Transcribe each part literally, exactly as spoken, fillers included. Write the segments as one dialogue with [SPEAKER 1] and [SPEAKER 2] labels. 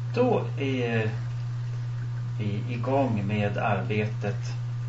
[SPEAKER 1] Då är vi igång med arbetet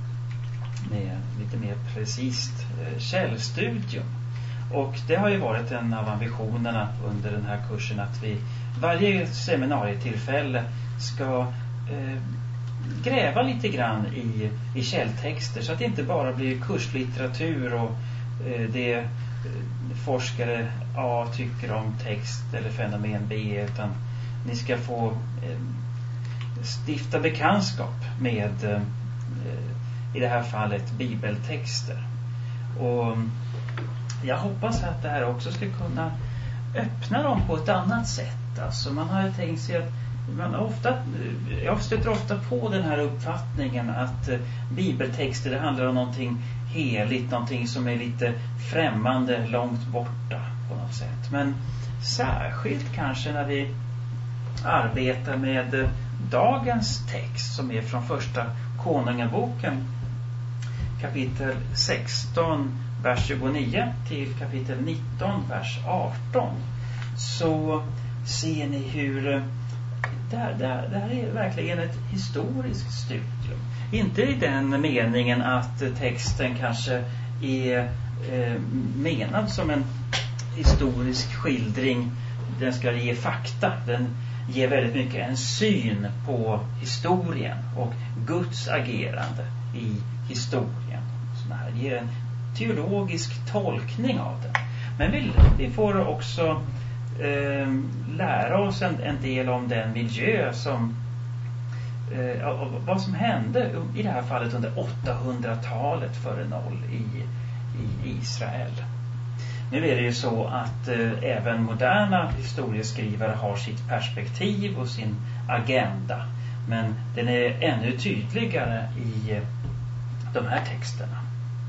[SPEAKER 1] med lite mer precis källstudium. Och det har ju varit en av ambitionerna under den här kursen att vi varje seminarietillfälle ska eh, gräva lite grann i, i källtexter så att det inte bara blir kurslitteratur och eh, det eh, forskare A tycker om text eller fenomen B, utan ni ska få eh, stifta bekantskap med eh, i det här fallet bibeltexter. Och jag hoppas att det här också ska kunna öppna dem på ett annat sätt. Alltså man har tänkt sig att man ofta, jag stöter ofta på den här uppfattningen att eh, bibeltexter, det handlar om någonting heligt, någonting som är lite främmande, långt borta på något sätt. Men särskilt kanske när vi arbetar med eh, dagens text som är från första Konungaboken, kapitel sexton, vers tjugonio till kapitel nitton, vers arton, så ser ni hur det här, det här, det här är verkligen ett historiskt studium. Inte i den meningen att texten kanske är eh, menad som en historisk skildring. Den ska ge fakta. Den ger väldigt mycket en syn på historien och Guds agerande i historien. Så här ger en teologisk tolkning av den. Men vi, vi får också eh, lära oss en, en del om den miljö som eh, vad som hände i det här fallet under åttahundratalet före noll i, i Israel. Nu är det ju så att eh, även moderna historieskrivare har sitt perspektiv och sin agenda. Men den är ännu tydligare i eh, de här texterna.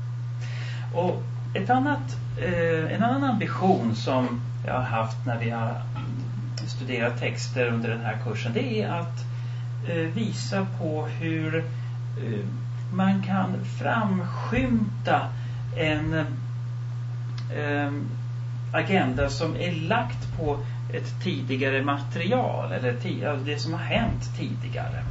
[SPEAKER 1] Och ett annat, eh, en annan ambition som jag har haft när vi har studerat texter under den här kursen, det är att eh, visa på hur eh, man kan framskymta en eh, agenda som är lagt på ett tidigare material eller t- det som har hänt tidigare.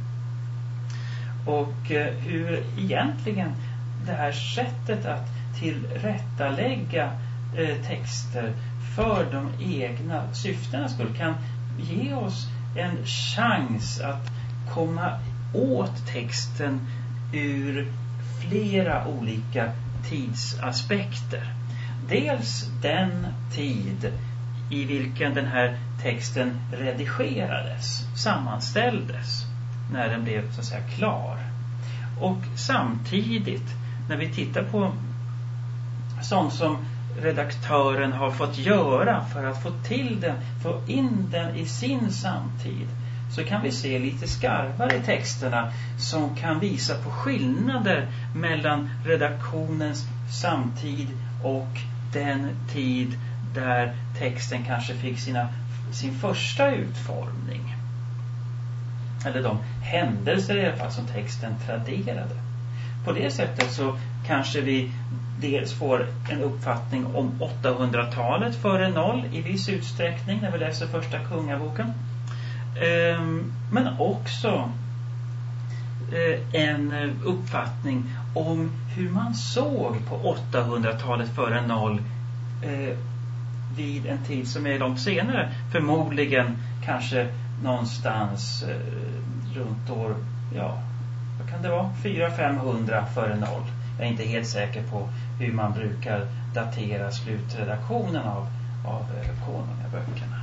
[SPEAKER 1] Och eh, hur egentligen det här sättet att tillrättalägga eh, texter för de egna syftena skulle kan ge oss en chans att komma åt texten ur flera olika tidsaspekter. Dels den tid i vilken den här texten redigerades, sammanställdes, när den blev så att säga klar. Och samtidigt när vi tittar på sånt som redaktören har fått göra för att få till den, få in den i sin samtid, så kan vi se lite skarvare texterna som kan visa på skillnader mellan redaktionens samtid och den tid där texten kanske fick sina, sin första utformning. Eller de händelser i alla fall som texten traderade. På det sättet så kanske vi dels får en uppfattning om åttahundratalet före noll i viss utsträckning när vi läser första Kungaboken. Ehm, men också eh, en uppfattning om hur man såg på åttahundratalet före noll eh, vid en tid som är långt senare. Förmodligen kanske någonstans eh, runt år, ja, vad kan det vara? fyra till femhundra före noll. Jag är inte helt säker på hur man brukar datera slutredaktionen av, av konungaböckerna.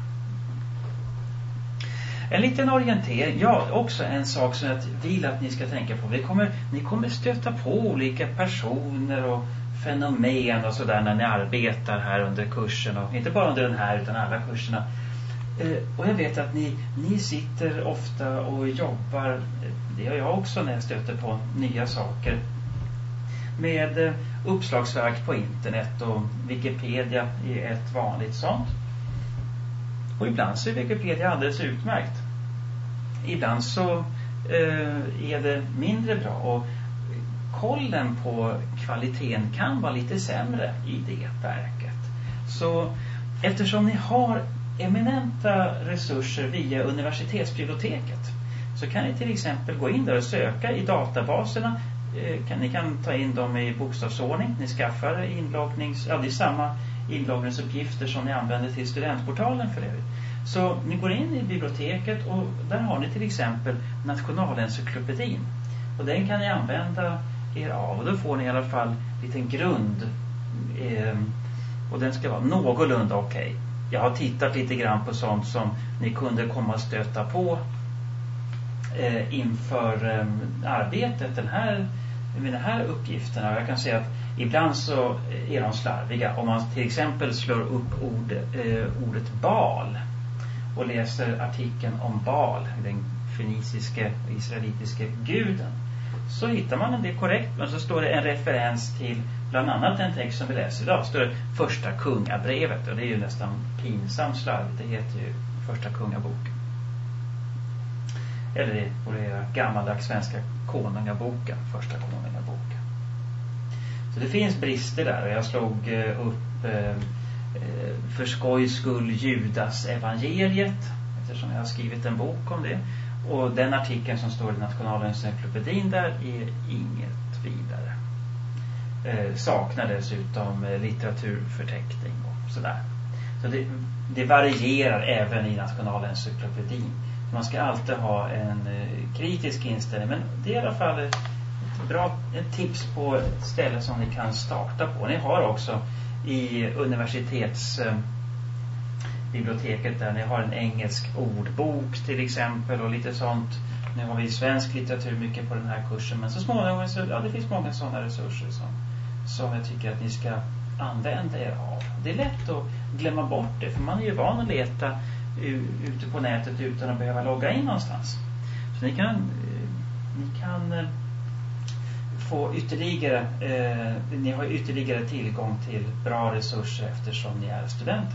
[SPEAKER 1] En liten orientering, ja, också en sak som jag vill att ni ska tänka på. Vi kommer, ni kommer stöta på olika personer och fenomen och sådär när ni arbetar här under kursen. Och inte bara under den här utan alla kurserna. Eh, och jag vet att ni, ni sitter ofta och jobbar, det gör jag också när jag stöter på nya saker, med eh, uppslagsverk på internet, och Wikipedia är ett vanligt sånt. Och ibland så är Wikipedia alldeles utmärkt. Ibland så eh, är det mindre bra, och kollen på kvaliteten kan vara lite sämre i det verket. Så eftersom ni har eminenta resurser via universitetsbiblioteket så kan ni till exempel gå in där och söka i databaserna. Kan, ni kan ta in dem i bokstavsordning. Ni skaffar inloggnings... Ja, det är samma inloggningsuppgifter som ni använder till studentportalen för övrigt. Så ni går in i biblioteket och där har ni till exempel Nationalencyklopedin. Och den kan ni använda er av. Och då får ni i alla fall en liten grund. Eh, och den ska vara någorlunda okej. Okay. Jag har tittat lite grann på sånt som ni kunde komma att stöta på eh, inför eh, arbetet den här, med de här uppgifterna. Jag kan säga att ibland så är de slarviga. Om man till exempel slår upp ord, eh, ordet Baal och läser artikeln om Baal, den feniciske och israelitiske guden, så hittar man en del korrekt, men så står det en referens till bland annat den text som vi läser idag. Står det första kungabrevet, och det är ju nästan pinsamt slarvigt. Det heter ju första kungaboken. Eller det på det gammaldags svenska konungaboken, första konungaboken. Så det finns brister där, och jag slog upp eh, för skojs skull Judas evangeliet, eftersom jag har skrivit en bok om det. Och den artikeln som står i Nationalencyklopedin där är inget vidare. Eh, saknar dessutom eh, litteraturförteckning och sådär. Så det, det varierar även i Nationalencyklopedin. Man ska alltid ha en eh, kritisk inställning, men det är i alla fall ett bra ett tips på ett ställe som ni kan starta på. Ni har också i universitets eh, biblioteket där ni har en engelsk ordbok till exempel och lite sånt. Nu har vi svensk litteratur mycket på den här kursen, men så småningom så, ja, det finns många sådana resurser som, som jag tycker att ni ska använda er av. Det är lätt att glömma bort det, för man är ju van att leta u, ute på nätet utan att behöva logga in någonstans. Så ni kan, eh, ni kan eh, få ytterligare eh, ni har ytterligare tillgång till bra resurser eftersom ni är studenter.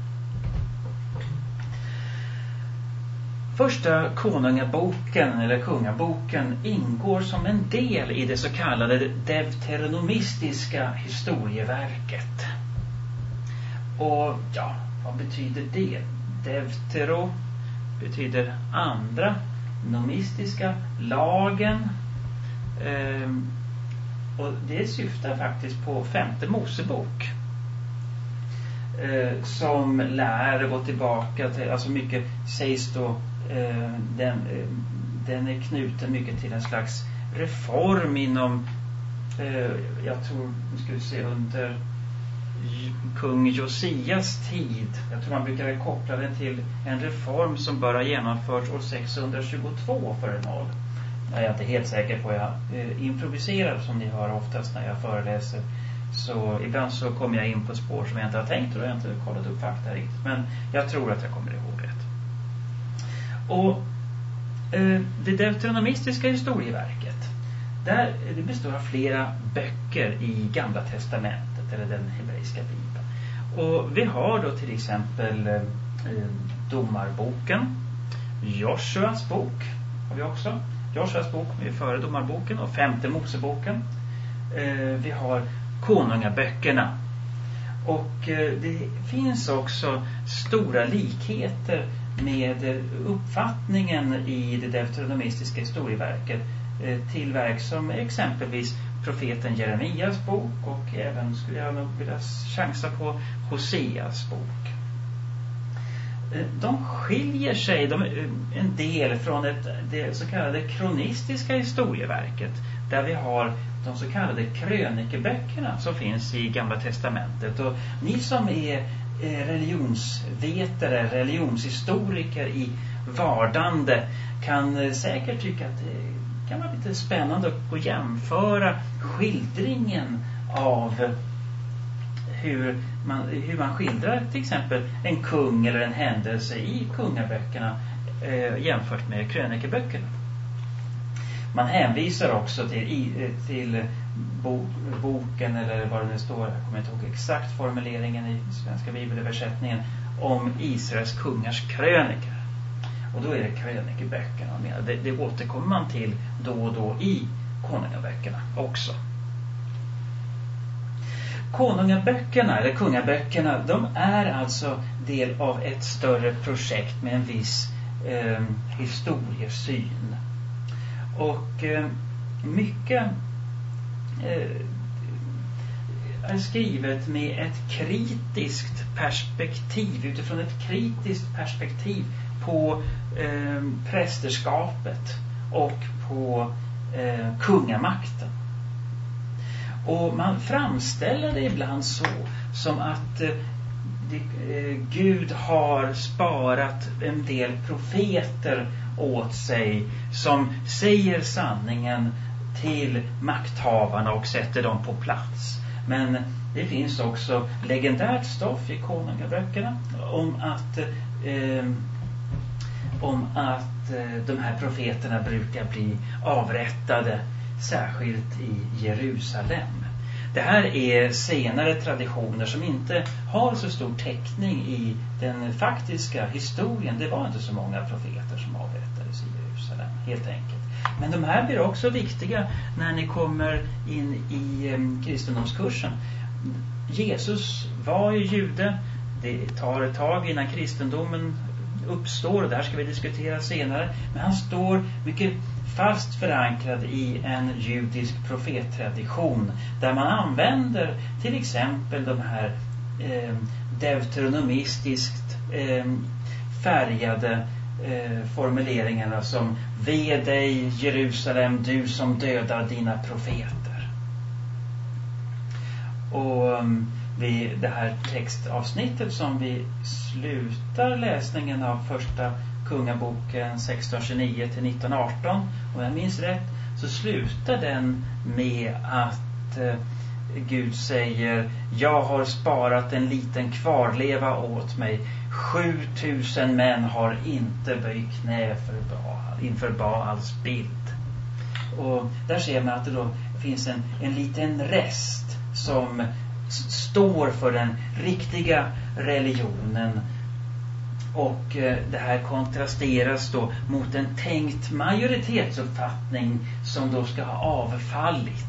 [SPEAKER 1] Första konungaboken eller kungaboken ingår som en del i det så kallade deuteronomistiska historieverket. Och ja, vad betyder det? Deutero betyder andra, nomistiska, lagen. Ehm, och det syftar faktiskt på femte Mosebok. Eh, som lär gå tillbaka till, alltså mycket sägs då, eh, den, eh, den är knuten mycket till en slags reform inom, eh, jag tror, nu ska vi se, under kung Josias tid. Jag tror man brukar koppla den till en reform som bör ha genomförts år sexhundratjugotvå före noll. Jag är inte helt säker på, jag eh, improviserar som ni hör oftast när jag föreläser. Så ibland så kommer jag in på spår som jag inte har tänkt och jag har inte kollat upp fakta riktigt. Men jag tror att jag kommer ihåg rätt. Och eh, det deuteronomistiska historieverket, där, det består av flera böcker i Gamla testamentet eller den hebreiska bibeln. Och vi har då till exempel eh, Domarboken, Joshuas bok har vi också. Joshuas bok är före Domarboken och femte Moseboken. Eh, vi har konungaböckerna. Och eh, det finns också stora likheter med uppfattningen i det deuteronomistiska historieverket eh, till verk som exempelvis profeten Jeremias bok och även skulle jag nog vilja chansa på Hoseas bok. Eh, de skiljer sig de, en del från ett, det så kallade kronistiska historieverket där vi har de så kallade krönikeböckerna som finns i Gamla testamentet. Och ni som är religionsvetare, religionshistoriker i vardande kan säkert tycka att det kan vara lite spännande att jämföra skildringen av hur man, hur man skildrar till exempel en kung eller en händelse i kungaböckerna eh, jämfört med krönikeböckerna. Man hänvisar också till, till bo, boken eller vad det nu står, jag kommer inte ihåg exakt formuleringen i svenska bibelöversättningen, om Israels kungars krönikor. Och då är det krönikeböckerna. Det, det återkommer man till då och då i konungaböckerna också. konungaböckerna eller kungaböckerna, de är alltså del av ett större projekt med en viss eh, historiesyn. Och eh, mycket eh, är skrivet med ett kritiskt perspektiv, utifrån ett kritiskt perspektiv på eh, prästerskapet och på eh, kungamakten. Och man framställer det ibland så som att eh, det, eh, Gud har sparat en del profeter åt sig som säger sanningen till makthavarna och sätter dem på plats. Men det finns också legendärt stoff i konungaböckerna om att eh, om att eh, de här profeterna brukar bli avrättade, särskilt i Jerusalem. Det här är senare traditioner som inte har så stor täckning i den faktiska historien. Det var inte så många profeter som avrättades i Jerusalem, helt enkelt. Men de här blir också viktiga när ni kommer in i eh, kristendomskursen. Jesus var ju jude. Det tar ett tag innan kristendomen uppstår, och det här ska vi diskutera senare. Men han står mycket fast förankrad i en judisk profettradition där man använder till exempel de här eh, deuteronomistiskt eh, färgade eh, formuleringarna som ve dig Jerusalem, du som dödar dina profeter. Och um, vid det här textavsnittet som vi slutar läsningen av första kungaboken sexton tjugonio till nitton arton, om jag minns rätt, så slutar den med att eh, Gud säger: jag har sparat en liten kvarleva åt mig. sjutusen män har inte böjt knä för Baal, inför Baals bild. Och där ser man att det då finns en, en liten rest som står för den riktiga religionen. Och eh, det här kontrasteras då mot en tänkt majoritetsuppfattning som då ska ha avfallit.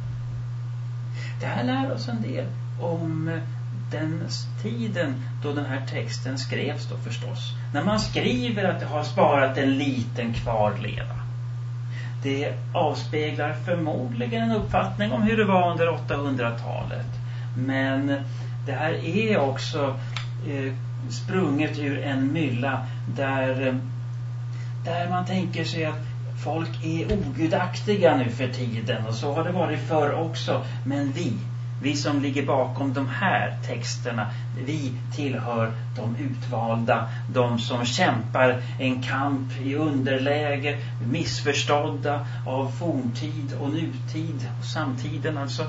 [SPEAKER 1] Det här lär oss en del om den tiden då den här texten skrevs då förstås. När man skriver att det har sparat en liten kvarleva. Det avspeglar förmodligen en uppfattning om hur det var under åttahundratalet. Men det här är också eh, sprunget ur en mylla där, där man tänker sig att folk är ogudaktiga nu för tiden. Och så har det varit förr också. Men vi, vi som ligger bakom de här texterna, vi tillhör de utvalda. De som kämpar en kamp i underläge, missförstådda av forntid och nutid och samtiden alltså.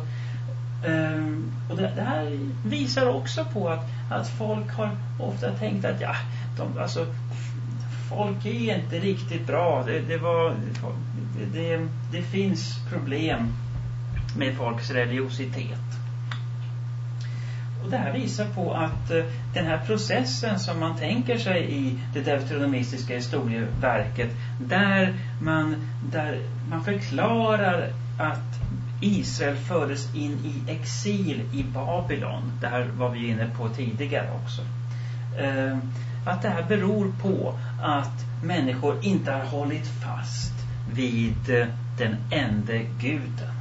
[SPEAKER 1] Um, och det, det här visar också på att, att folk har ofta tänkt att ja, de, alltså, folk är inte riktigt bra. Det, det, var, det, det, det finns problem med folks religiositet. Och det här visar på att uh, den här processen som man tänker sig i det deuteronomistiska historieverket, där man, där man förklarar att Israel fördes in i exil i Babylon. Det här var vi inne på tidigare också. Eh, att det här beror på att människor inte har hållit fast vid eh, den enda guden.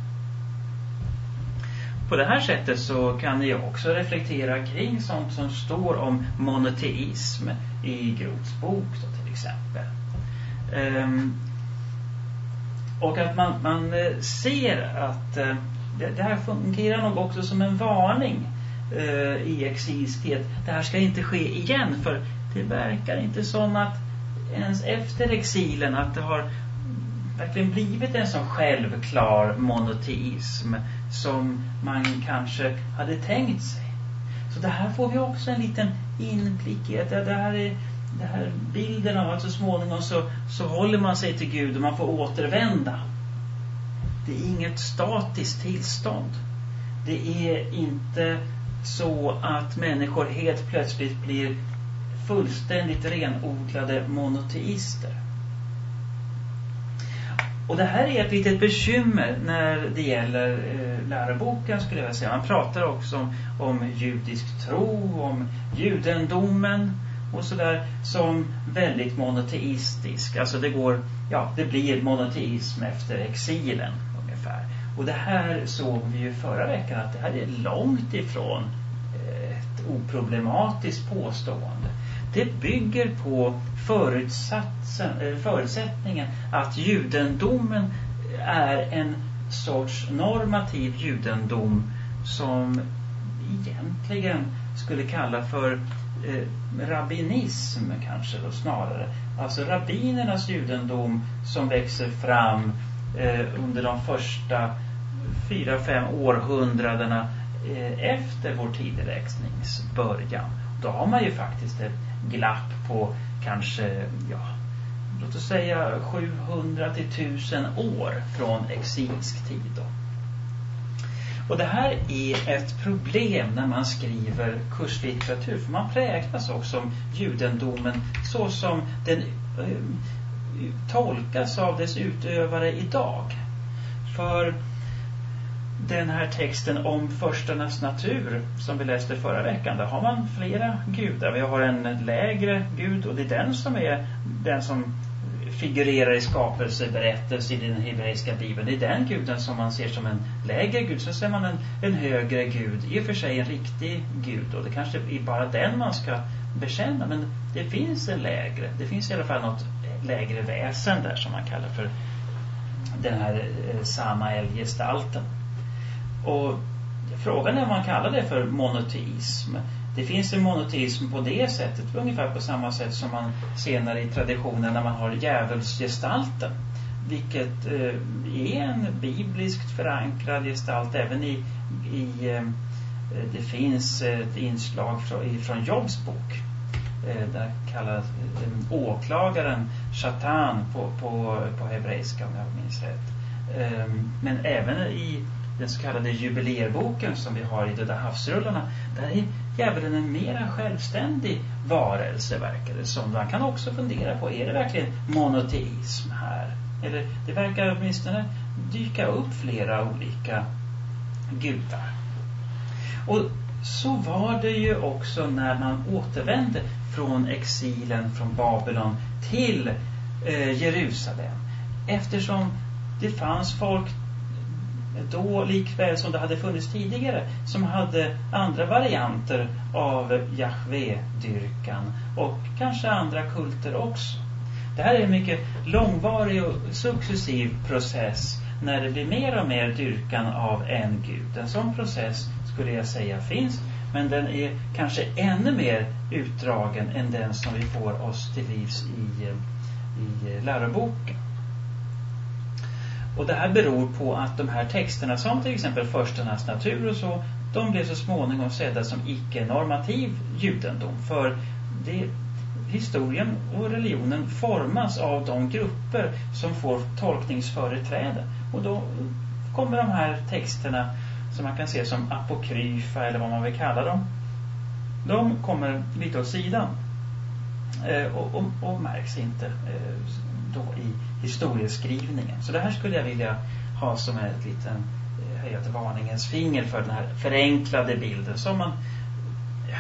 [SPEAKER 1] På det här sättet så kan ni också reflektera kring sånt som står om monoteism i Groths bok då, till exempel. Eh, Och att man, man ser att eh, det, det här fungerar nog också som en varning eh, i exilstid. Det här ska inte ske igen, för det verkar inte som att ens efter exilen att det har verkligen blivit en sån självklar monoteism som man kanske hade tänkt sig. Så det här får vi också en liten inblick i. Det, det här är det här bilden av att så småningom så, så håller man sig till Gud och man får återvända. Det är inget statiskt tillstånd. Det är inte så att människor helt plötsligt blir fullständigt renodlade monoteister. Och det här är ett litet bekymmer när det gäller eh, läroboken, skulle jag säga. Man pratar också om, om judisk tro, om judendomen och sådär, som väldigt monoteistisk. Alltså det går, ja, det blir monoteism efter exilen ungefär. Och det här såg vi ju förra veckan, att det här är långt ifrån eh, ett oproblematiskt påstående. Det bygger på förutsättningen att judendomen är en sorts normativ judendom som egentligen skulle kalla för eh, rabbinism kanske då snarare. Alltså rabbinernas judendom som växer fram eh, under de första fyra, fem århundradena eh, efter vår tideräknings början. Då har man ju faktiskt ett glapp på kanske, ja, låt oss säga sjuhundra till tusen år från exilsk tid då. Och det här är ett problem när man skriver kurslitteratur, för man präglas också om judendomen så som den eh, tolkas av dess utövare idag. För den här texten om förstarnas natur som vi läste förra veckan, där har man flera gudar. Vi har en lägre gud, och det är den som är den som figurerar i skapelseberättelse i den hebreiska bibeln. Det är den guden som man ser som en lägre gud. Så ser man en, en högre gud, i och för sig en riktig gud, och det kanske är bara den man ska bekänna, men det finns en lägre, det finns i alla fall något lägre väsen där som man kallar för den här eh, Samael-gestalten. Och frågan är om man kallar det för monoteism. Det finns en monoteism på det sättet, ungefär på samma sätt som man senare i traditionen när man har djävulsgestalten, vilket eh, är en bibliskt förankrad gestalt. Även i, i eh, det finns ett inslag från, från Jobs bok, eh, där kallas eh, åklagaren Satan på, på, på hebreiska, om jag minns rätt. Eh, men även i den så kallade jubileerboken som vi har i Döda havsrullarna, där är djävulen en mera självständig varelse, verkar det som. Man kan också fundera på, är det verkligen monoteism här? Eller det verkar åtminstone dyka upp flera olika gudar. Och så var det ju också när man återvände från exilen från Babylon till eh, Jerusalem. Eftersom det fanns folk då, likväl som det hade funnits tidigare, som hade andra varianter av Jahve-dyrkan och kanske andra kulter också. Det här är en mycket långvarig och successiv process när det blir mer och mer dyrkan av en gud. En sån process skulle jag säga finns, men den är kanske ännu mer utdragen än den som vi får oss till livs i, i läroboken. Och det här beror på att de här texterna, som till exempel förstarnas natur och så, de blev så småningom sedda som icke-normativ judendom. För det, historien och religionen formas av de grupper som får tolkningsföreträde. Och då kommer de här texterna, som man kan se som apokryfa eller vad man vill kalla dem, de kommer lite åt sidan eh, och, och, och märks inte eh, då i historieskrivningen. Så det här skulle jag vilja ha som ett liten eh, höjt varningens finger för den här förenklade bilden som man ja,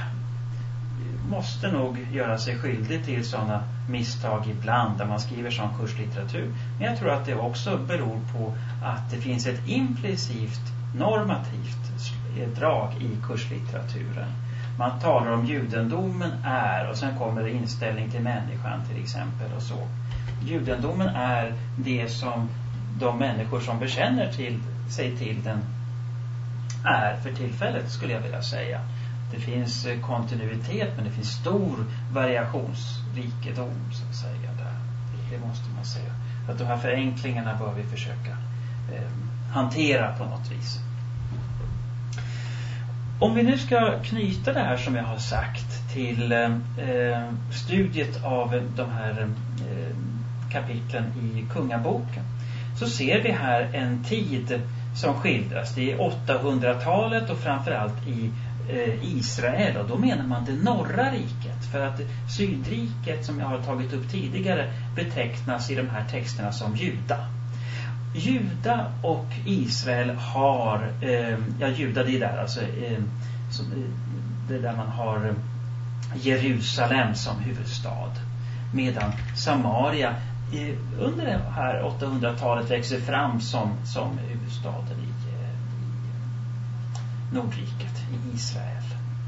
[SPEAKER 1] måste nog göra sig skyldig till sådana misstag ibland där man skriver sån kurslitteratur. Men jag tror att det också beror på att det finns ett implicit normativt drag i kurslitteraturen. Man talar om judendomen är, och sen kommer det inställning till människan till exempel och så. Judendomen är det som de människor som bekänner till sig till den är för tillfället, skulle jag vilja säga. Det finns kontinuitet, men det finns stor variationsrikedom, så att säga, där. Det måste man säga. Att de här förenklingarna bör vi försöka eh, hantera på något vis. Om vi nu ska knyta det här som jag har sagt till eh, studiet av de här eh, kapitlen i Kungaboken, så ser vi här en tid som skildras. Det är åttahundratalet och framförallt i eh, Israel, och då menar man det norra riket, för att sydriket som jag har tagit upp tidigare betecknas i de här texterna som Juda. Juda och Israel har, eh, ja Juda det är där alltså, eh, som, eh, det är där man har Jerusalem som huvudstad. Medan Samaria eh, under det här åttahundratalet växer fram som, som huvudstaden i, eh, i Nordriket, i Israel.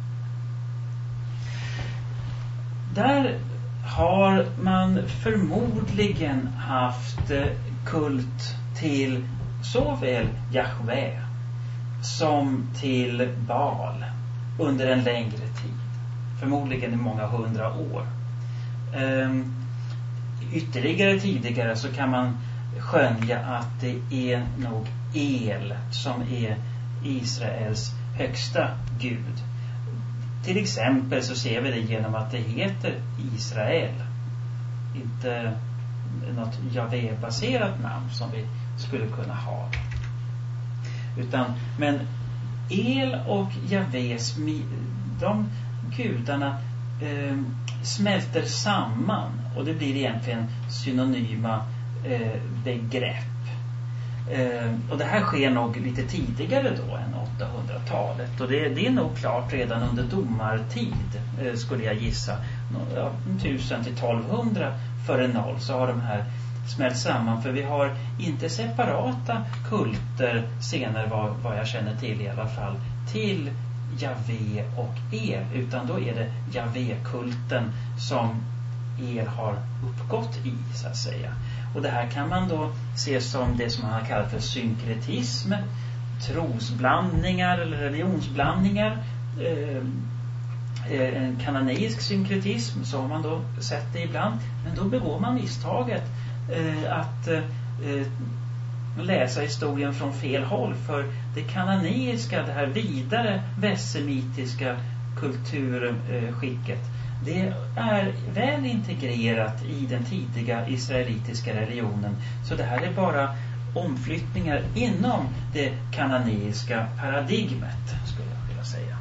[SPEAKER 1] Där har man förmodligen haft kult till såväl Jahve som till Baal under en längre tid. Förmodligen i många hundra år. Um, ytterligare tidigare så kan man skönja att det är nog El som är Israels högsta gud. Till exempel så ser vi det genom att det heter Israel. Inte något Jahve-baserat namn som vi skulle kunna ha. Utan, men El och Jahves, de gudarna eh, smälter samman. Och det blir egentligen synonyma eh, begrepp. Eh, och det här sker nog lite tidigare då än åttahundratalet. Och det, det är nog klart redan under domartid, eh, skulle jag gissa. Ja, tusen till tolvhundra före noll så har de här smält samman. För vi har inte separata kulter senare, vad, vad jag känner till i alla fall, till Jahve och El. Utan då är det Jahve-kulten som El har uppgått i, så att säga. Och det här kan man då se som det som man har kallat för synkretism, trosblandningar eller religionsblandningar, eh, en kananeisk synkretism, så har man då sett det ibland. Men då begår man misstaget eh, att eh, läsa historien från fel håll, för det kananeiska, det här vidare vässemitiska kulturskicket, det är väl integrerat i den tidiga israelitiska religionen. Så det här är bara omflyttningar inom det kananeiska paradigmet, skulle jag vilja säga.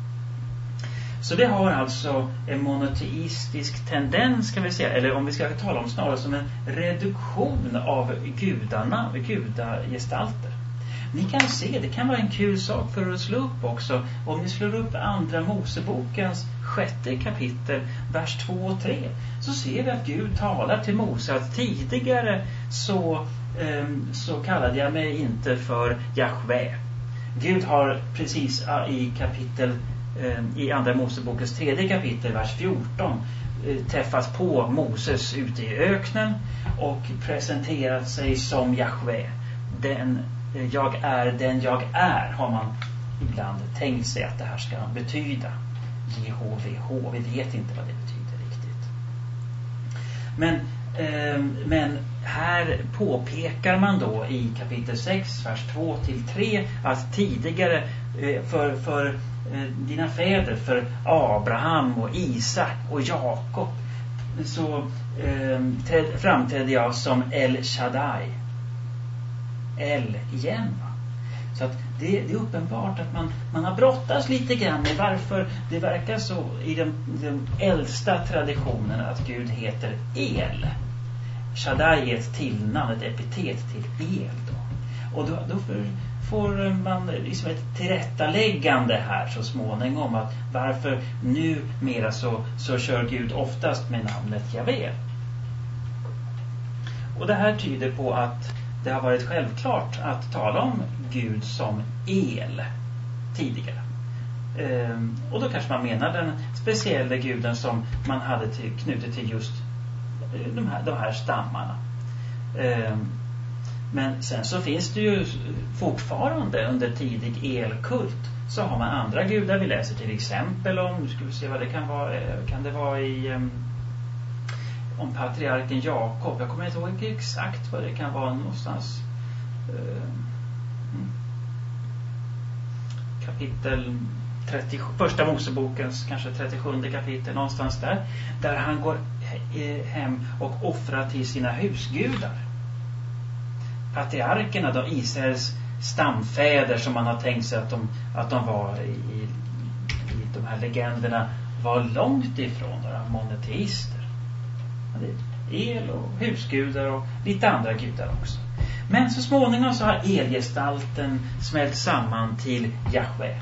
[SPEAKER 1] Så det har alltså en monoteistisk tendens, ska vi säga, eller om vi ska tala om snarare som en reduktion av gudarna, gudagestalter. Ni kan se, det kan vara en kul sak för att slå upp också. Om ni slår upp andra Mosebokens sjätte kapitel, vers två och tre, så ser vi att Gud talar till Mose att tidigare så, um, så kallade jag mig inte för Jahve. Gud har precis i kapitel um, i andra Mosebokens tredje kapitel, vers fjorton, uh, träffats på Moses ute i öknen och presenterat sig som Jahve. Den jag är den jag är, har man ibland tänkt sig att det här ska betyda. J H V H, vi vet inte vad det betyder riktigt. Men, eh, men här påpekar man då i kapitel sex, vers två till tre, att tidigare eh, för, för eh, dina fäder, för Abraham och Isak och Jakob, så eh, träd, framträdde jag som El Shaddai. El igen, va? Så att det, det är uppenbart att man, man har brottats lite grann med varför det verkar så i de, de äldsta traditionerna att Gud heter El. Shaddai är ett tillnamn, ett epitet till El då. Och då, då för, får man liksom ett tillrättaläggande här så småningom att varför nu mera så, så kör Gud oftast med namnet Jahve. Och det här tyder på att det har varit självklart att tala om Gud som El tidigare. Ehm, och då kanske man menar den speciella guden som man hade till, knutit till just de här, de här stammarna. Ehm, men sen så finns det ju fortfarande under tidig elkult så har man andra gudar. Vi läser till exempel om, nu ska vi se vad det kan vara, kan det vara i... Um, om patriarken Jakob. Jag kommer inte ihåg exakt vad det kan vara någonstans. Uh, mm. Kapitel trettio, första Mosebokens kanske trettiosjunde kapitel, någonstans där. Där han går hem och offrar till sina husgudar. Patriarkerna, då Israels stamfäder som man har tänkt sig att de, att de var i, i, i de här legenderna, var långt ifrån några monoteister. El och husgudar och lite andra gudar också. Men så småningom så har elgestalten smält samman till Jahwe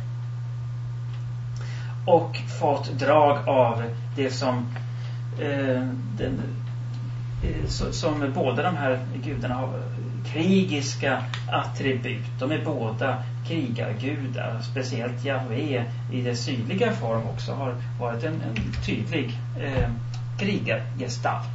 [SPEAKER 1] och fått drag av det som eh, den, eh, så, som båda de här gudarna har, krigiska attribut. De är båda krigargudar. Speciellt Jahwe i det sydliga form också har varit en, en tydlig eh, krigargestalt.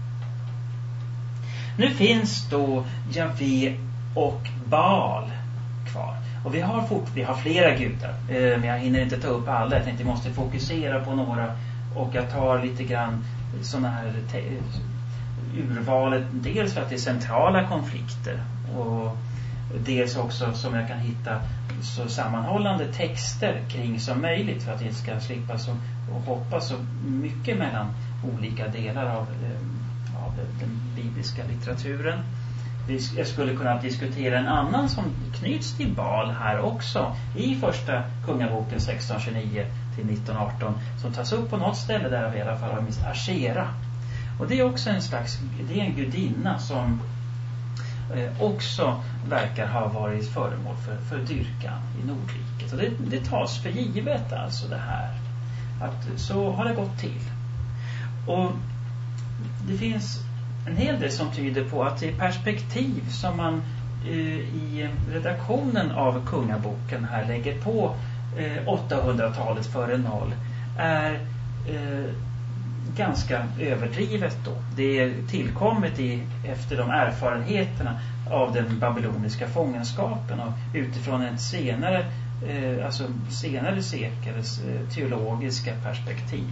[SPEAKER 1] Nu finns då Jahve och Baal kvar. Och vi har, fort, vi har flera gudar. Eh, men jag hinner inte ta upp alla. Jag tänkte jag måste fokusera på några. Och jag tar lite grann sådana här te- urvalet. Dels för att det är centrala konflikter. Och dels också som jag kan hitta så sammanhållande texter kring som möjligt. För att jag ska slippa så, och hoppa så mycket mellan olika delar av, eh, av den bibliska litteraturen. Jag skulle kunna diskutera en annan som knyts till Baal här också i första kungaboken sexton tjugonio till nitton arton som tas upp på något ställe där vi i alla fall har minst Ashera. Och det är också en slags, det är en gudinna som eh, också verkar ha varit föremål för, för dyrkan i Nordriket. Och det, det tas för givet alltså det här. Att så har det gått till. Och det finns en hel del som tyder på att det perspektiv som man eh, i redaktionen av kungaboken här lägger på eh, åttahundratalet före noll är eh, ganska överdrivet då. Det är tillkommet i, efter de erfarenheterna av den babyloniska fångenskapen och utifrån ett senare, eh, alltså senare sekels eh, teologiska perspektiv.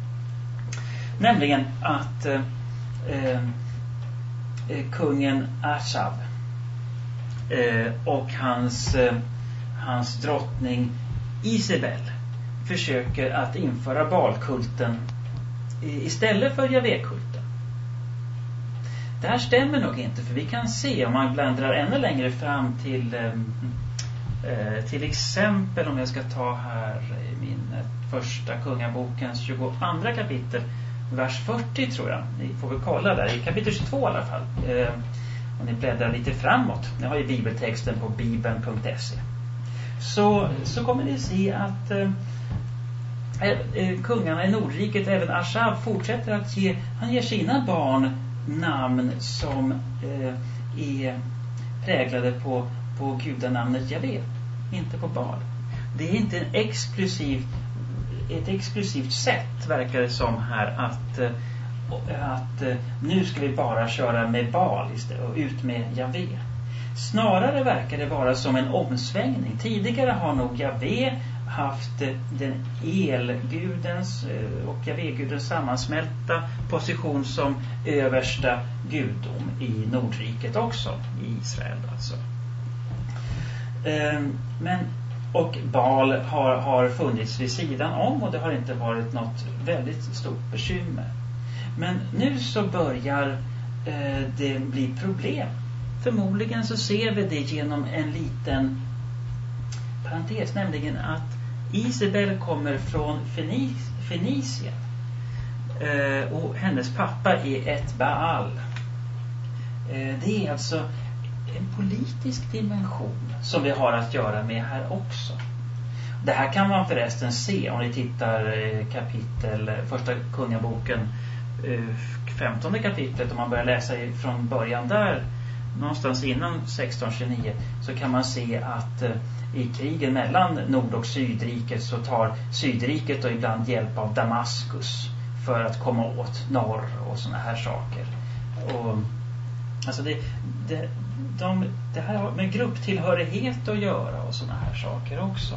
[SPEAKER 1] Nämligen att eh, eh, kungen Ashab eh, och hans, eh, hans drottning Isabel försöker att införa Baalkulten istället för Jahve-kulten. Det här stämmer nog inte, för vi kan se om man bländrar ännu längre fram till eh, till exempel om jag ska ta här i min första kungabokens tjugoandra kapitel vers fyrtio tror jag. Ni får väl kolla där i kapitel tjugotvå i alla fall. Eh, om ni bläddrar lite framåt. Ni har ju bibeltexten på bibeln punkt se. Så, så kommer ni se att eh, eh, kungarna i Nordriket, även Ashab, fortsätter att ge, han ger sina barn namn som eh, är präglade på, på gudanamnet Jahve, inte på Baal. Det är inte en exklusiv ett exklusivt sätt verkar det som här att, att nu ska vi bara köra med Baal istället och ut med Jahve. Snarare verkar det vara som en omsvängning. Tidigare har nog Jahve haft den elgudens och Jahve-gudens sammansmälta position som översta gudom i Nordriket också, i Israel alltså. Men och Baal har, har funnits vid sidan om och det har inte varit något väldigt stort bekymmer. Men nu så börjar eh, det bli problem. Förmodligen så ser vi det genom en liten parentes, nämligen att Isabel kommer från Fenic- Fenicien eh, och hennes pappa är ett Baal. Eh, det är alltså en politisk dimension som vi har att göra med här också. Det här kan man förresten se om ni tittar kapitel, första kungaboken, femtonde kapitlet, om man börjar läsa från början där, någonstans innan sexton tjugonio, så kan man se att i krigen mellan Nord- och Sydriket så tar Sydriket och ibland hjälp av Damaskus för att komma åt norr och såna här saker. Och alltså det, det, de, det här har med grupptillhörighet att göra och såna här saker också.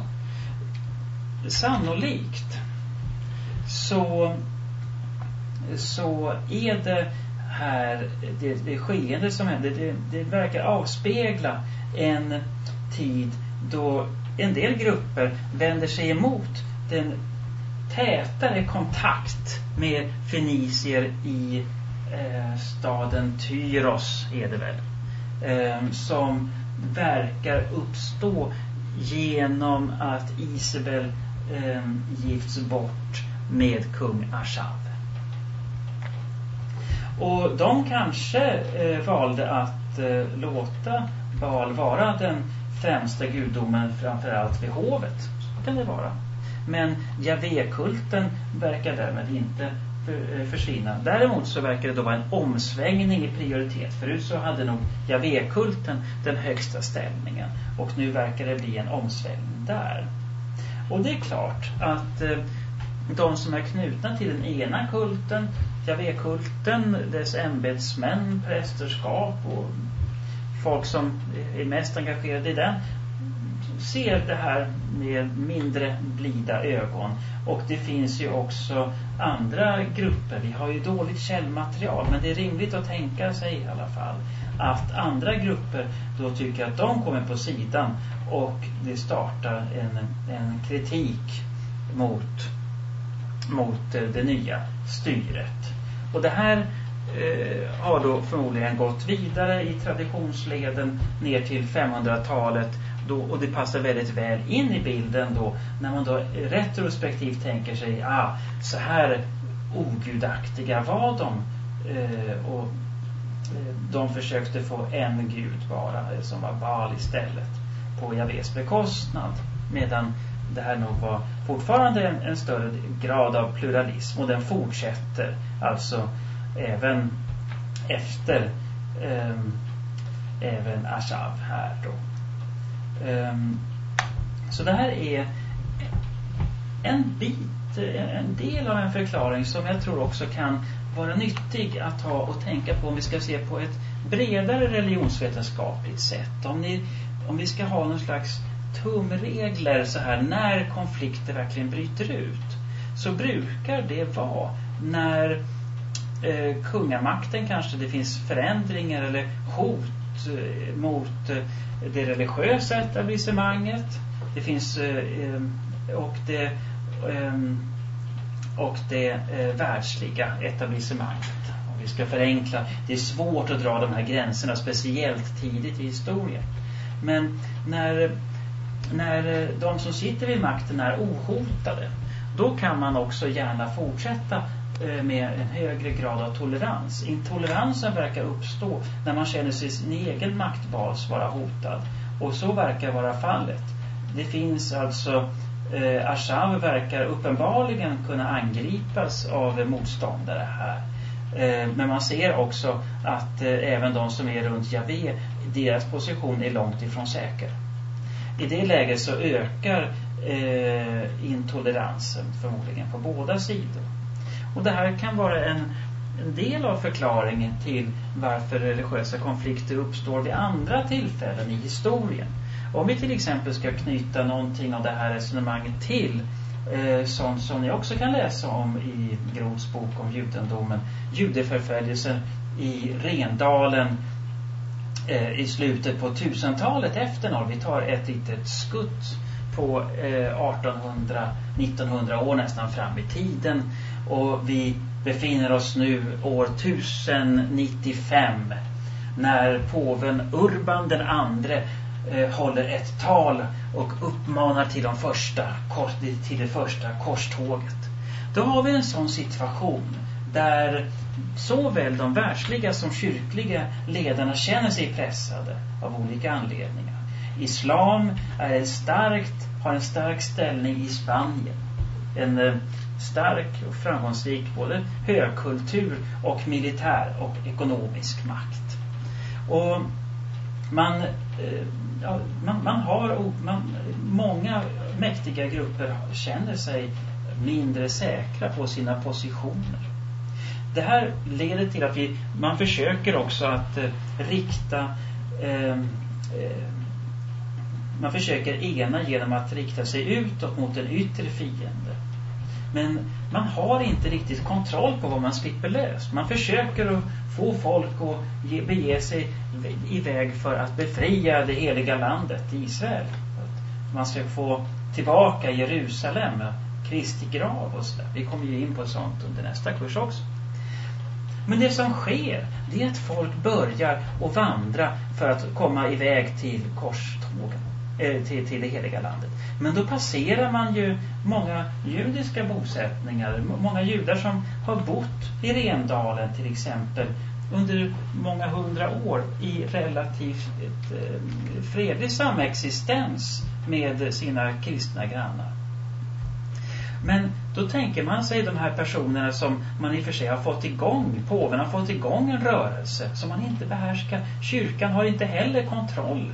[SPEAKER 1] Sannolikt så, så är det här det, det skeende som händer, det, det verkar avspegla en tid då en del grupper vänder sig emot den tätare kontakt med fenicier i eh, staden Tyros är det väl, eh, som verkar uppstå genom att Isabel eh, gifts bort med kung Ashab. Och de kanske eh, valde att eh, låta Baal vara den främsta gudomen framförallt vid hovet. Så kan det vara. Men Javé-kulten verkar därmed inte för, eh, försvinna. Däremot så verkar det då vara en omsvängning i prioritet. Förut så hade nog Javé-kulten den högsta ställningen. Och nu verkar det bli en omsvängning där. Och det är klart att eh, de som är knutna till den ena kulten, Javé-kulten, dess ämbetsmän, prästerskap och folk som är mest engagerade i den, ser det här med mindre blida ögon. Och det finns ju också andra grupper. Vi har ju dåligt källmaterial, men det är rimligt att tänka sig i alla fall att andra grupper då tycker att de kommer på sidan och det startar en, en kritik mot, mot det nya styret. Och det här eh, har då förmodligen gått vidare i traditionsleden ner till femhundratalet. Då, och det passar väldigt väl in i bilden då när man då retrospektivt tänker sig ah, så här ogudaktiga var de eh, och eh, de försökte få en gud bara som var Baal istället på Javés bekostnad, medan det här nog var fortfarande en, en större grad av pluralism och den fortsätter alltså även efter eh, även Ashav här då. Um, så det här är en bit, en del av en förklaring som jag tror också kan vara nyttig att ha och tänka på om vi ska se på ett bredare religionsvetenskapligt sätt. Om, ni, om vi ska ha någon slags tumregler så här när konflikter verkligen bryter ut, så brukar det vara när eh, kungamakten kanske det finns förändringar eller hot mot det religiösa etablissemanget. Det finns och det och det världsliga etablissemanget. Om vi ska förenkla, det är svårt att dra de här gränserna speciellt tidigt i historien. Men när när de som sitter vid makten är ohotade, då kan man också gärna fortsätta med en högre grad av tolerans. Intoleransen verkar uppstå när man känner sig sin egen maktbas vara hotad. Och så verkar vara fallet. Det finns alltså eh, Ashav verkar uppenbarligen kunna angripas av motståndare här. Eh, men man ser också att eh, även de som är runt Javé, deras position är långt ifrån säker. I det läget så ökar eh, intoleransen förmodligen på båda sidor. Och det här kan vara en, en del av förklaringen till varför religiösa konflikter uppstår vid andra tillfällen i historien. Om vi till exempel ska knyta någonting av det här resonemanget till eh, sånt som ni också kan läsa om i Groths bok om judendomen, judeförföljelsen i Rendalen eh, i slutet på tusentalet efter noll. Vi tar ett litet skutt på eh, artonhundra nittonhundra år nästan fram i tiden. Och vi befinner oss nu år tusen nittiofem när påven Urban den andre eh, håller ett tal och uppmanar till, de första, till det första korståget. Då har vi en sån situation där såväl de världsliga som kyrkliga ledarna känner sig pressade av olika anledningar. Islam är starkt, har en stark ställning i Spanien. En eh, stark och framgångsrik både högkultur och militär och ekonomisk makt. Och man, eh, ja, man, man har man, många mäktiga grupper känner sig mindre säkra på sina positioner. Det här leder till att vi, man försöker också att eh, rikta eh, eh, man försöker ena genom att rikta sig utåt mot en yttre fiende. Men man har inte riktigt kontroll på vad man slipper lös. Man försöker att få folk att ge, bege sig iväg för att befria det heliga landet Israel. Att man ska få tillbaka Jerusalem, Kristi grav och så där. Vi kommer ju in på sånt under nästa kurs också. Men det som sker, det är att folk börjar att vandra för att komma iväg till korstågen. eh, till, till det heliga landet. Men då passerar man ju många judiska bosättningar, många judar som har bott i Rendalen till exempel under många hundra år i relativt eh, fredlig samexistens med sina kristna grannar. Men då tänker man sig de här personerna som man i och för sig har fått igång, påven har fått igång en rörelse som man inte behärskar. Kyrkan har inte heller kontroll.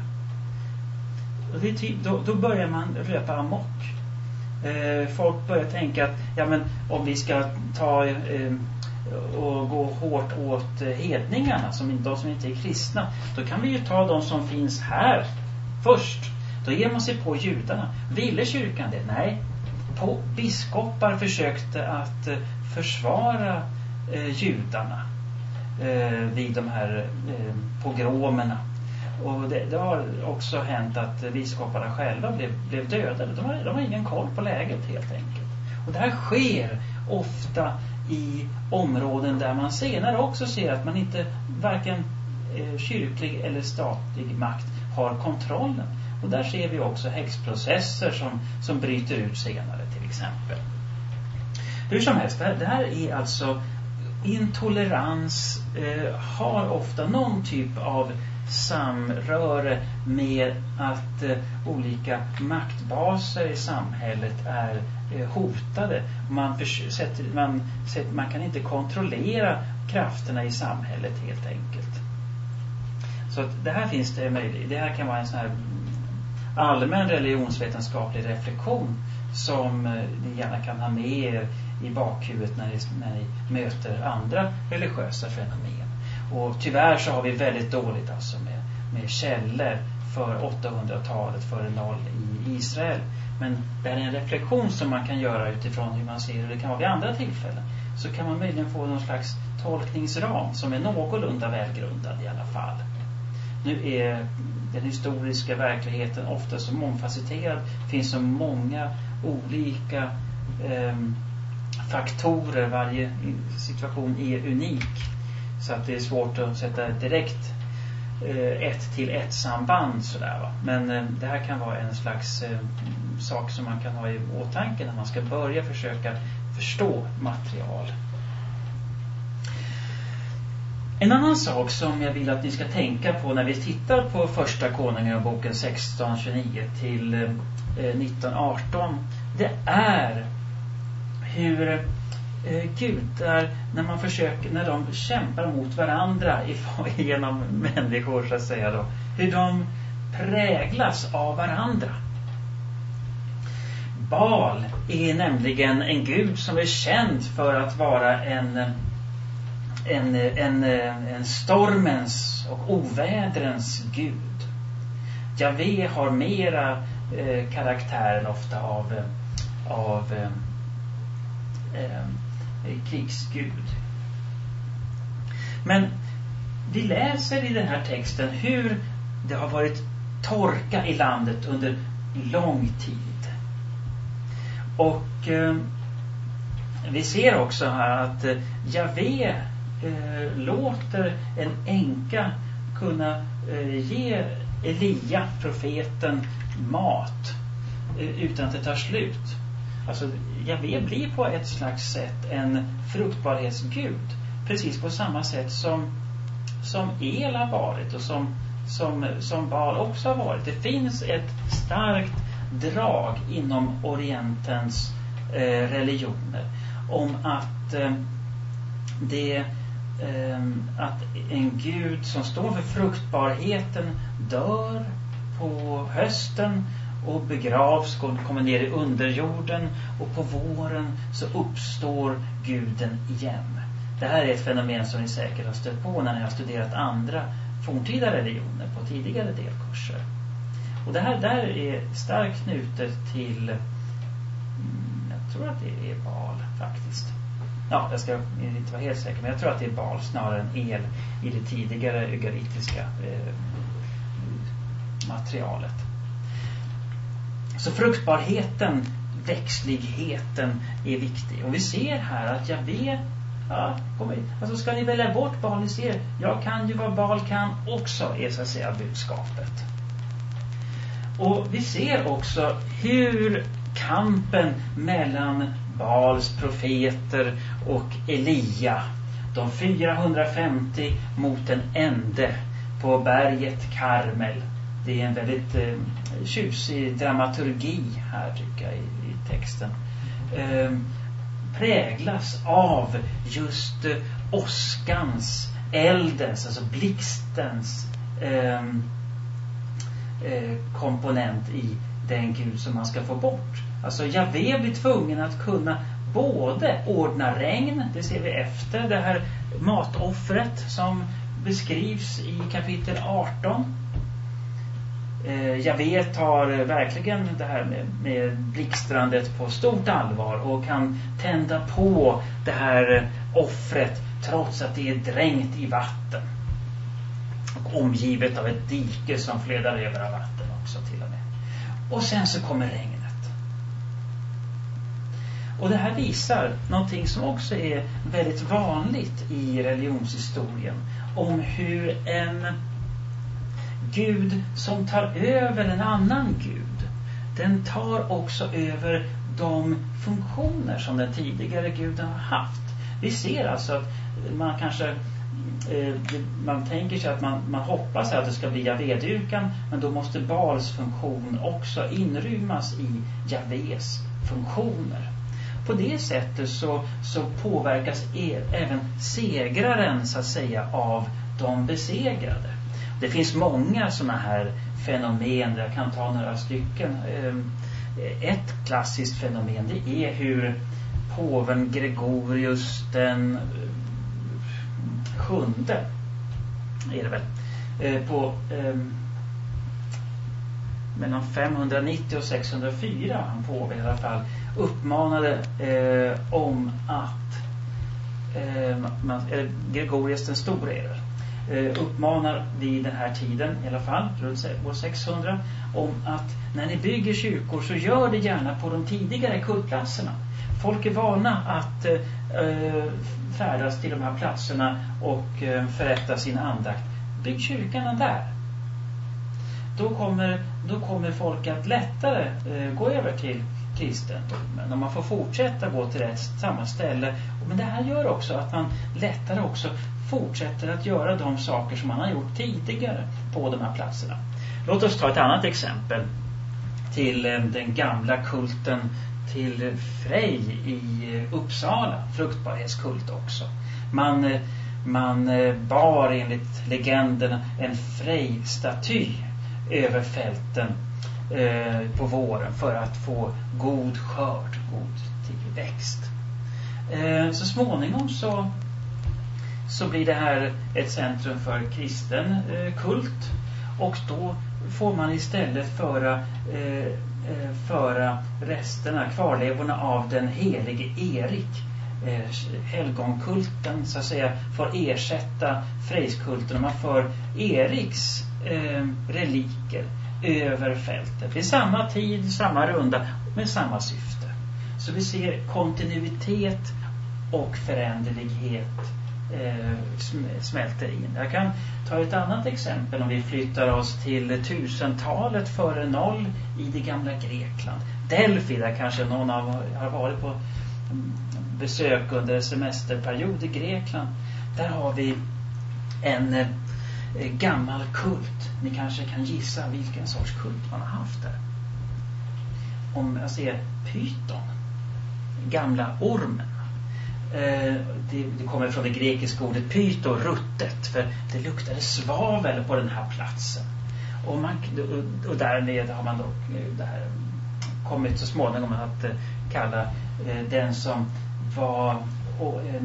[SPEAKER 1] Och det är ty- då, då börjar man röpa amok. Eh, folk börjar tänka att ja, men om vi ska ta eh, och gå hårt åt hedningarna, som, de som inte är kristna, då kan vi ju ta de som finns här först. Då ger man sig på judarna. Ville kyrkan det? Nej. På, biskopar försökte att eh, försvara eh, judarna eh, vid de här eh, pogromerna. Och det, det har också hänt att biskoparna själva blev, blev dödade. De har, de har ingen koll på läget helt enkelt. Och det här sker ofta i områden där man senare också ser att man inte varken eh, kyrklig eller statlig makt har kontrollen. Och där ser vi också häxprocesser som, som bryter ut senare till exempel. Hur som helst, det här är alltså intolerans eh, har ofta någon typ av samröre med att eh, olika maktbaser i samhället är eh, hotade. Man, förs- sätter, man, sätter, man kan inte kontrollera krafterna i samhället helt enkelt. Så att det här finns det möjligt. Det här kan vara en sån här allmän religionsvetenskaplig reflektion som ni gärna kan ha med er i bakhuvudet när ni, när ni möter andra religiösa fenomen. Och tyvärr så har vi väldigt dåligt alltså med, med källor för åttahundratalet före noll i Israel. Men det är en reflektion som man kan göra utifrån hur man ser hur det kan vara vid andra tillfällen. Så kan man möjligen få någon slags tolkningsram som är någorlunda välgrundad i alla fall. Nu är den historiska verkligheten ofta så mångfacetterad. Det finns så många olika eh, faktorer. Varje situation är unik. Så att det är svårt att sätta direkt eh, ett till ett samband. Sådär, va? Men eh, det här kan vara en slags eh, sak som man kan ha i åtanke när man ska börja försöka förstå material. En annan sak som jag vill att ni ska tänka på när vi tittar på första Konungaboken sexton tjugonio till eh, nitton arton, det är hur eh, gudar, när man försöker, när de kämpar mot varandra genom människor så att säga då, hur de präglas av varandra. Baal är nämligen en gud som är känd för att vara en En, en, en stormens och ovädrens gud. Javé har mera eh, karaktären ofta av, av eh, eh, krigsgud. Men vi läser i den här texten hur det har varit torka i landet under lång tid. Och eh, vi ser också här att eh, Javé Eh, låter en änka kunna eh, ge Elia, profeten, mat eh, utan att det tar slut. Alltså Javé blir på ett slags sätt en fruktbarhetsgud, precis på samma sätt som som El har varit och som som som Baal också har varit. Det finns ett starkt drag inom Orientens eh, religioner om att eh, det att en gud som står för fruktbarheten dör på hösten och begravs och kommer ner i underjorden, och på våren så uppstår guden igen. Det här är ett fenomen som ni säkert har stött på när ni har studerat andra forntida religioner på tidigare delkurser. Och det här där är starkt knutet till, jag tror att det är Baal faktiskt. Ja, jag ska inte vara helt säker, men jag tror att det är Baal snarare än El i det tidigare ugaritiska eh, materialet. Så fruktbarheten, växtligheten är viktig. Och vi ser här att jag vet, ja, kom in. Alltså ska ni välja bort Baal, ni ser, jag kan ju vad Baal kan också, är så att säga budskapet. Och vi ser också hur kampen mellan Baals profeter och Elia, de fyrahundrafemtio mot en ende på berget Karmel. Det är en väldigt eh, tjusig dramaturgi här tycker jag i, i texten. Eh, präglas av just eh, åskans, eldens, alltså blixtens eh, eh, komponent i den Gud som man ska få bort. Alltså Javé blir tvungen att kunna både ordna regn, det ser vi efter det här matoffret som beskrivs i kapitel arton. Eh, Javé tar verkligen det här med, med blixtrandet på stort allvar och kan tända på det här offret trots att det är dränkt i vatten och omgivet av ett dike som flödar över av vatten också till och med. Och sen så kommer regnet. Och det här visar någonting som också är väldigt vanligt i religionshistorien om hur en Gud som tar över en annan Gud, den tar också över de funktioner som den tidigare guden har haft. Vi ser alltså att man kanske eh, man tänker sig att man, man hoppas att det ska bli Javé-dyrkan, men då måste Baals funktion också inrymmas i Javés funktioner. På det sättet så, så påverkas er, även segraren så att säga av de besegrade. Det finns många sådana här fenomen, jag kan ta några stycken. Ett klassiskt fenomen, det är hur påven Gregorius den sjunde är det väl, på mellan femhundranittio och sexhundrafyra, han påve i alla fall, uppmanade eh, om att eh, man, eller Gregorius den store är det, eh, uppmanar vid den här tiden i alla fall, runt år sexhundra, om att när ni bygger kyrkor så gör det gärna på de tidigare kultplatserna. Folk är vana att eh, färdas till de här platserna och eh, förrätta sin andakt. Bygg kyrkorna där. Då kommer, då kommer folk att lättare eh, gå över till kristendomen. Om man får fortsätta gå till rätt samma ställe. Men det här gör också att man lättare också fortsätter att göra de saker som man har gjort tidigare på de här platserna. Låt oss ta ett annat exempel till eh, den gamla kulten till Frej i Uppsala, fruktbarhetskult också. Man, eh, man eh, bar enligt legenden en Frej-staty över fälten eh, på våren för att få god skörd, god tillväxt. Eh, så småningom så, så blir det här ett centrum för kristen eh, kult, och då får man istället föra, eh, föra resterna, kvarlevorna av den helige Erik. Eh, helgonkulten så att säga får ersätta Frejskulten, och man för Eriks eh, reliker över fältet. Det är samma tid, samma runda, med samma syfte. Så vi ser kontinuitet och föränderlighet eh, smälter in. Jag kan ta ett annat exempel om vi flyttar oss till tusentalet före noll i det gamla Grekland. Delphi, där kanske någon av har varit på besök under semesterperiod i Grekland. Där har vi en eh, gammal kult. Ni kanske kan gissa vilken sorts kult man har haft där. Om jag ser Python, gamla ormen. Eh, det, det kommer från det grekiska ordet pyto, ruttet, för det luktade svavel på den här platsen. Och, man, och, och därmed har man då det här kommit så småningom att eh, kalla eh, den som var och, eh,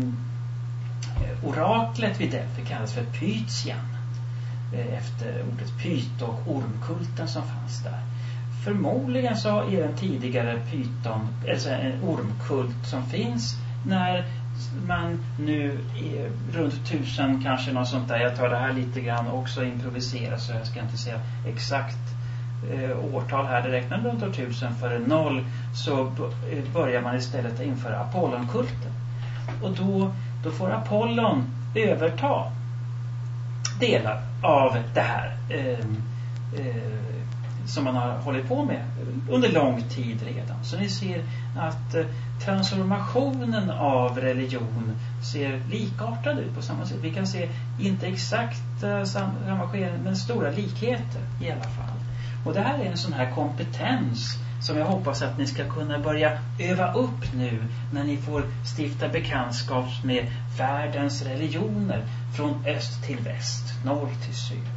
[SPEAKER 1] oraklet vid Delphi kallas för Pythian, eh, efter ordet pyto och ormkulten som fanns där. Förmodligen så är den tidigare pyton, alltså en ormkult som finns när man nu är runt tusen, kanske något sånt där. Jag tar det här lite grann också improvisera, så jag ska inte säga exakt eh, årtal här direkt, men runt år tusen före noll så börjar man istället införa Apollonkulten. Och då, då får Apollon överta delar av det här eh, eh, som man har hållit på med under lång tid redan. Så ni ser att eh, transformationen av religion ser likartad ut på samma sätt. Vi kan se inte exakt eh, samma skeende, men stora likheter i alla fall. Och det här är en sån här kompetens som jag hoppas att ni ska kunna börja öva upp nu när ni får stifta bekantskap med världens religioner från öst till väst, norr till syd.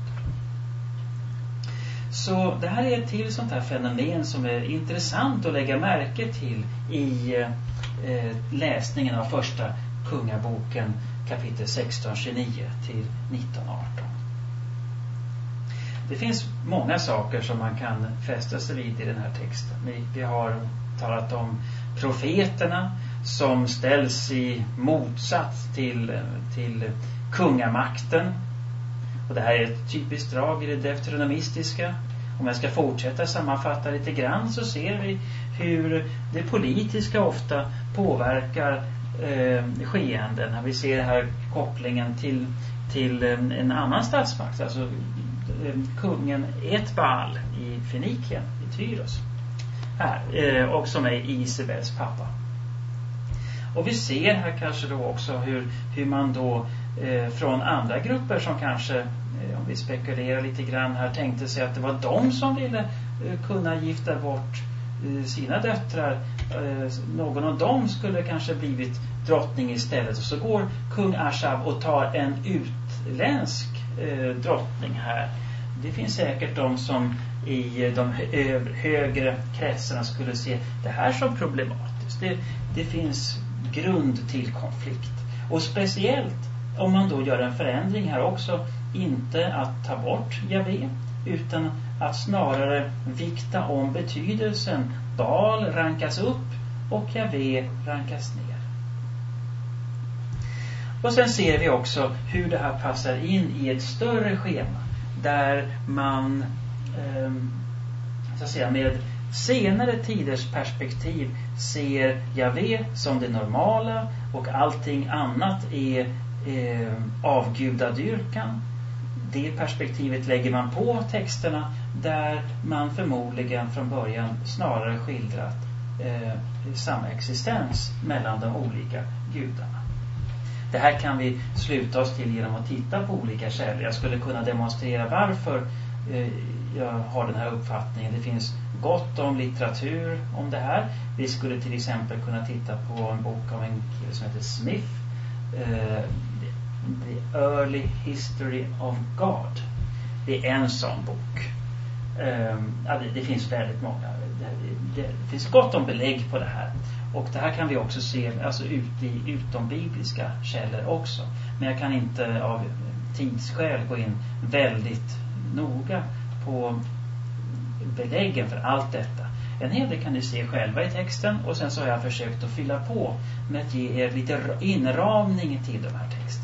[SPEAKER 1] Så det här är ett till sånt här fenomen som är intressant att lägga märke till i eh, läsningen av första kungaboken kapitel sexton tjugonio till nitton arton. Det finns många saker som man kan fästa sig vid i den här texten. Vi, vi har talat om profeterna som ställs i motsats till, till kungamakten. Och det här är ett typiskt drag i det deuteronomistiska. Om jag ska fortsätta sammanfatta lite grann så ser vi hur det politiska ofta påverkar eh, skeenden. Vi ser här kopplingen till, till en annan statsmakt, alltså kungen Etbal i Fenikien, i Tyros här, eh, och som är Isabels pappa. Och vi ser här kanske då också hur, hur man då eh, från andra grupper som kanske, eh, om vi spekulerar lite grann här, tänkte sig att det var de som ville eh, kunna gifta bort eh, sina döttrar. Eh, någon av dem skulle kanske blivit drottning istället, och så går kung Ashab och tar en utländsk eh, drottning här. Det finns säkert de som i de högre kretsarna skulle se det här som problematiskt. Det, det finns grund till konflikt. Och speciellt om man då gör en förändring här också, inte att ta bort Javé, utan att snarare vikta om betydelsen. Baal rankas upp och Javé rankas ner. Och sen ser vi också hur det här passar in i ett större schema där man eh, så att säga, med senare tiders perspektiv ser Javé som det normala och allting annat är eh, avgudadyrkan. Det perspektivet lägger man på texterna där man förmodligen från början snarare skildrat eh, samma existens mellan de olika gudarna. Det här kan vi sluta oss till genom att titta på olika källor. Jag skulle kunna demonstrera varför eh, jag har den här uppfattningen. Det finns gott om litteratur om det här. Vi skulle till exempel kunna titta på en bok av en kille som heter Smith. Eh, The Early History of God. Det är en sån bok. Eh, ja, det, det finns väldigt många. Det, det, det finns gott om belägg på det här. Och det här kan vi också se alltså ut i utombibliska källor också. Men jag kan inte av tidsskäl gå in väldigt noga på beläggen för allt detta. En hel del kan ni se själva i texten, och sen så har jag försökt att fylla på med att ge er lite inramning till den här texten.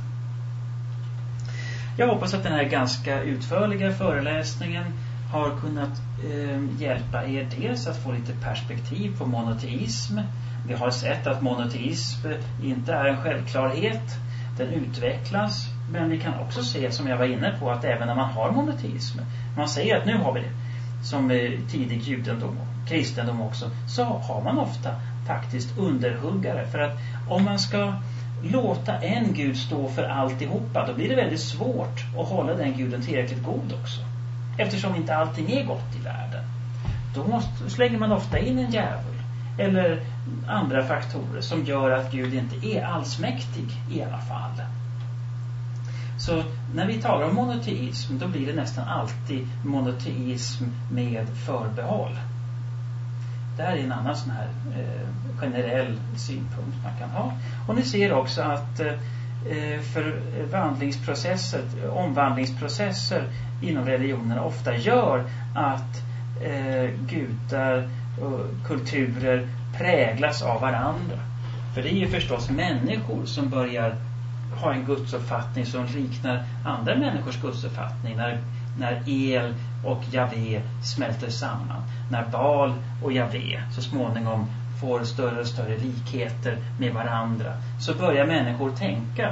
[SPEAKER 1] Jag hoppas att den här ganska utförliga föreläsningen har kunnat eh, hjälpa er dels att få lite perspektiv på monoteism. Vi har sett att monoteism inte är en självklarhet. Den utvecklas, men vi kan också se, som jag var inne på, att även när man har monoteism, man säger att nu har vi det som tidig judendom och kristendom också, så har man ofta faktiskt underhuggare. För att om man ska låta en gud stå för alltihopa, då blir det väldigt svårt att hålla den guden tillräckligt god också. Eftersom inte allting är gott i världen. Då måste, slänger man ofta in en djävul eller andra faktorer som gör att Gud inte är allsmäktig i alla fall. Så när vi talar om monoteism, då blir det nästan alltid monoteism med förbehåll. Det här är en annan sån här eh, generell synpunkt man kan ha. Och ni ser också att eh, förvandlingsprocesser, omvandlingsprocesser inom religionerna ofta gör att eh, gudar och kulturer präglas av varandra. För det är ju förstås människor som börjar ha en gudsuppfattning som liknar andra människors gudsuppfattning när, när El och Javé smälter samman. När Baal och Javé så småningom får större och större likheter med varandra, så börjar människor tänka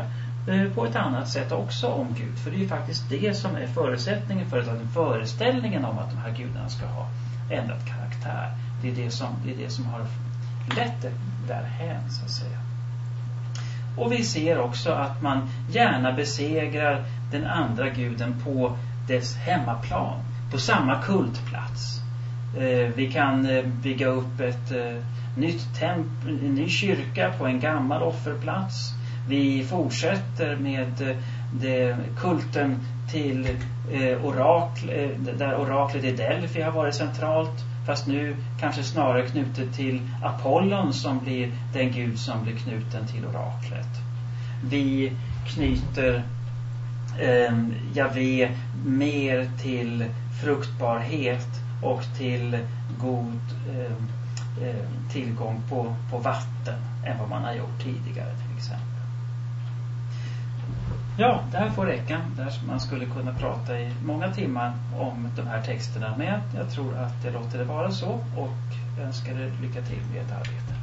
[SPEAKER 1] på ett annat sätt också om Gud. För det är ju faktiskt det som är förutsättningen för att den föreställningen om att de här gudarna ska ha ändrat karaktär. Det är det som, det är det som har lett det därhän, så att säga. Och vi ser också att man gärna besegrar den andra guden på dess hemmaplan, på samma kultplats. Vi kan bygga upp ett nytt temp- en ny kyrka på en gammal offerplats. Vi fortsätter med det, kulten till eh, orakl, eh, där oraklet i Delphi har varit centralt, fast nu kanske snarare knutet till Apollon som blir den gud som blir knuten till oraklet. Vi knyter eh, Javé mer till fruktbarhet och till god eh, eh, tillgång på, på vatten än vad man har gjort tidigare till exempel. Ja, det här får räcka. Där man skulle kunna prata i många timmar om de här texterna. Men jag tror att det låter det vara så, och önskar er lycka till med ert arbete.